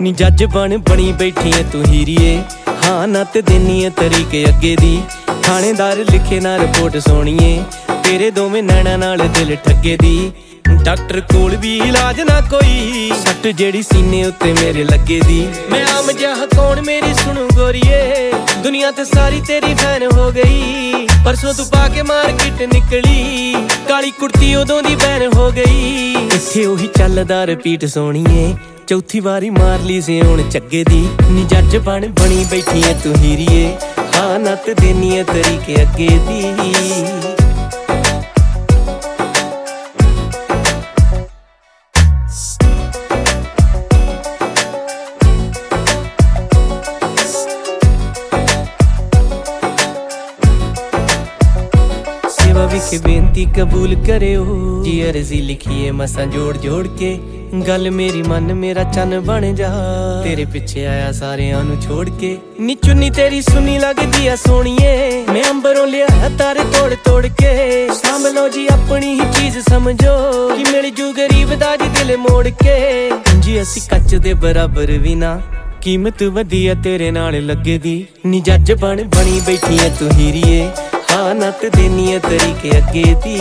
ਨੀ ਜੱਜ ਬਣੀ ਬੈਠੀ ਐ ਤੂੰ ਹੀਰੀਏ। ਹਾਂ ਨੱਤ ਦੇਨੀ ਐ ਤਰੀਕੇ ਅੱਗੇ ਦੀ, ਥਾਣੇਦਾਰ ਲਿਖੇ ਨਾ ਰਿਪੋਰਟ ਸੋਣੀਏ, ਤੇਰੇ ਦੋਵੇਂ ਨੈਣਾ ਨਾਲ ਦਿਲ ਠੱਗੇ ਦੀ। ਡਾਕਟਰ ਕੋਲ ਵੀ ਇਲਾਜ ਨਾ ਕੋਈ, ਸੱਟ ਜਿਹੜੀ ਸੀਨੇ ਉੱਤੇ ਮੇਰੇ ਲੱਗੇ ਦੀ। ਮੈਂ ਆਮ ਜਿਹਾ ਕੌਣ ਮੇਰੀ ਸੁਣੂ ਗੋਰੀਏ, ਦੁਨੀਆ ਤੇ ਸਾਰੀ ਤੇਰੀ ਫੈਨ ਹੋ ਗਈ। ਪਰਸੋਂ ਤੂੰ ਪਾ ਕੇ ਮਾਰਕੀਟ ਨਿਕਲੀ, ਕਾਲੀ ਕੁੜਤੀ ਉਦੋਂ ਦੀ ਬੈਨ ਹੋ ਗਈ। ਇੱਥੇ ਉਹੀ ਚੱਲਦਾ ਰਿਪੀਟ ਸੋਣੀਏ, ਚੌਥੀ ਵਾਰੀ ਮਾਰ ਲਈ ਸੀ ਹੁਣ ਚੱਗੇ ਦੀ। ਨੀ ਜੱਜ ਬਣੀ ਬੈਠੀ ਐ ਤੂੰ ਹੀਰੀਏ, ਹਾਂ ਨੱਤ ਦੇਨੀ ਐ ਤਰੀਕੇ ਅੱਗੇ ਦੀ। विखे बेनती कबूल करियो, जी अर्जी लिखिए मसा जोड़ जोड़ के। गल मेरी मन मेरा चन बन जा, तेरे पिछे आया सारियां नू छोड़ के। नी चुन्नी तेरी सुनी लगदी आ सोहणीए, मैं अंबरों लिया तारे तोड़ तोड़ के। सामलो जी अपनी ही चीज समझो, कि मिल जू गरीब दा जी दिल मोड़ के। जी असी कच दे बराबर भी ना, कीमत वधिया तेरे नाल लगे दी। नी जज बनी बैठी ऐ तू हीरीए, हाँ नत देनी है तरीके अगे दी।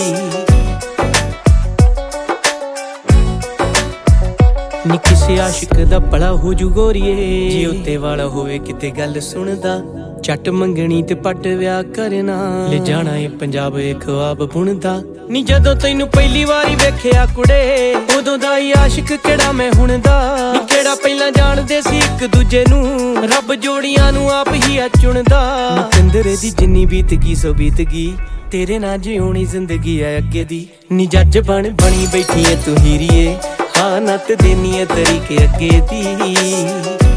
नी किसे आशिक दा भला हो जू गोरीए, जे उत्ते वाला होवे किते गल सुनदा। झट मंगनी ते पट विआह करना, ले जाना ए पंजाब ए ख्वाब बुनदा। नी जदों तैनू पहली वारी वेखिया कुड़े, उदों दा ही आशिक केड़ा मैं हुण दा। नी केड़ा पहलां जाणदे सी इक दूजे नू, रब जोड़ियां नू आप ही आ चुनदा। नी कंदरे दी जिन्नी बीत गई सो बीत गई, तेरे नाल जिउणी जिंदगी है अगे दी। नी जज बनी बैठी ऐ तू हीरीए, हाँ नत देनी ऐ तरीके अगे दी।